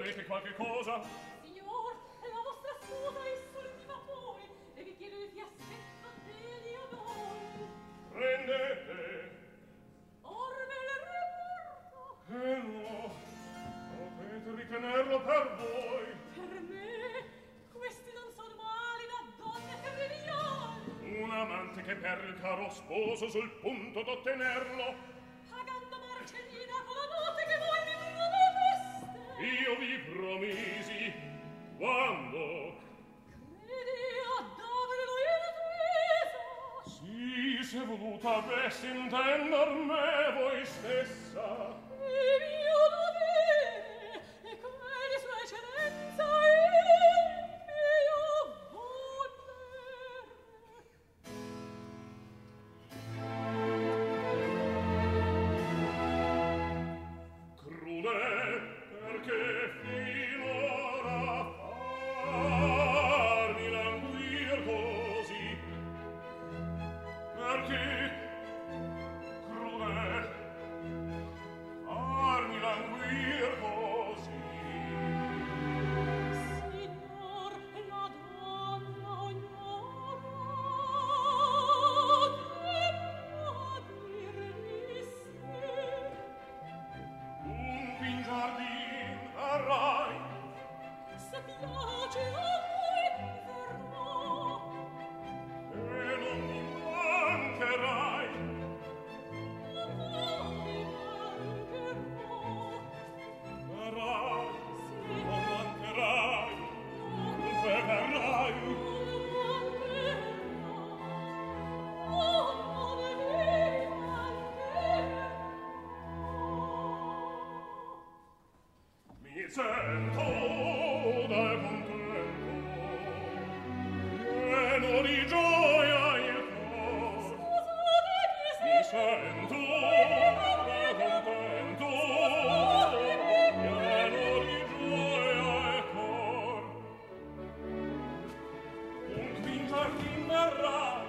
volete qualche cosa? Signor, la vostra sposa è sul di vapore e vi chiedo di fiaschetto degli odori. Prendete. Orme il reporto. No, potete ritenerlo per voi. Per me, questi non sono mali da donne terribili. Un amante che per il caro sposo sul punto d'ottenerlo, pagando marcellina con la notte che voi mi prometeste. io vi promisi quando Credi ad averlo intesa. sì, se voluta avessi intender me voi stessa. Il mio dovere e come di sua eccellenza il mio volere. Crude, perché finora farmi languir così? Perché crude farmi languir così? Signor, la donna ognora debba dirmi sì. Un fin giardin arrai, Se piace a voi verrò. e non mi mancherai. Non mi mancherò. Verrai, Sì, non mancherai, no, dunque verrai. non mancherò. Oh, non mi mancherò. Mi sento dal contento, pieno di gioia il cor. Mi sento dal contento, pieno di gioia il cor. Un fin giardin verrai,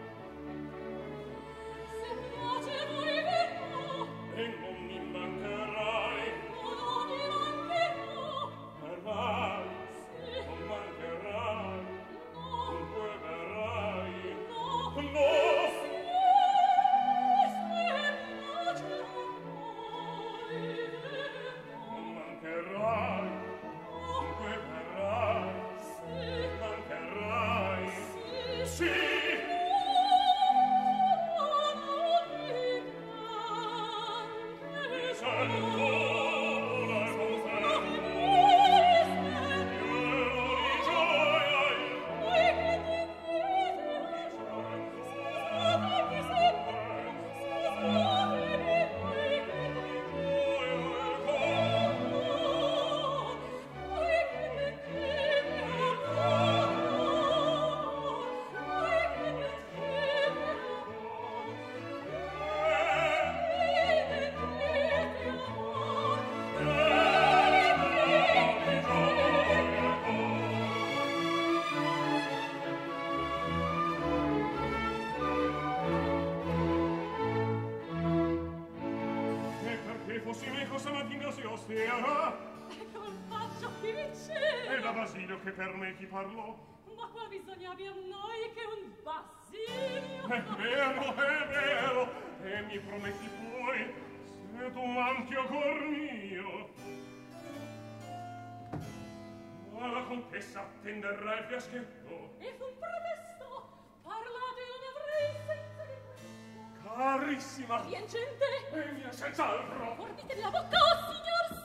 Se piace a voi verrò. e non mi mancherai. Non mi mancherò. Verrai, Sì, non mancherai, no, dunque verrai. no. No! Non mancherai, dunque verrai, mancherai. Sì! Mi sento dal contento, pieno di gioia il cor. E perché fossi meco stamattina si ostera? È da Basilio che per me chi parlò. Ma qua bisogna abbiamo noi che un Basilio. È vero, e mi prometti poi, se tu manchi a cor mio. Ma la contessa attenderà il fiaschetto. E fu un pretesto. Parlate non avrei senza di questo. Carissima, Piangente. e mia senz'altro. Morditevi la bocca, oh, signor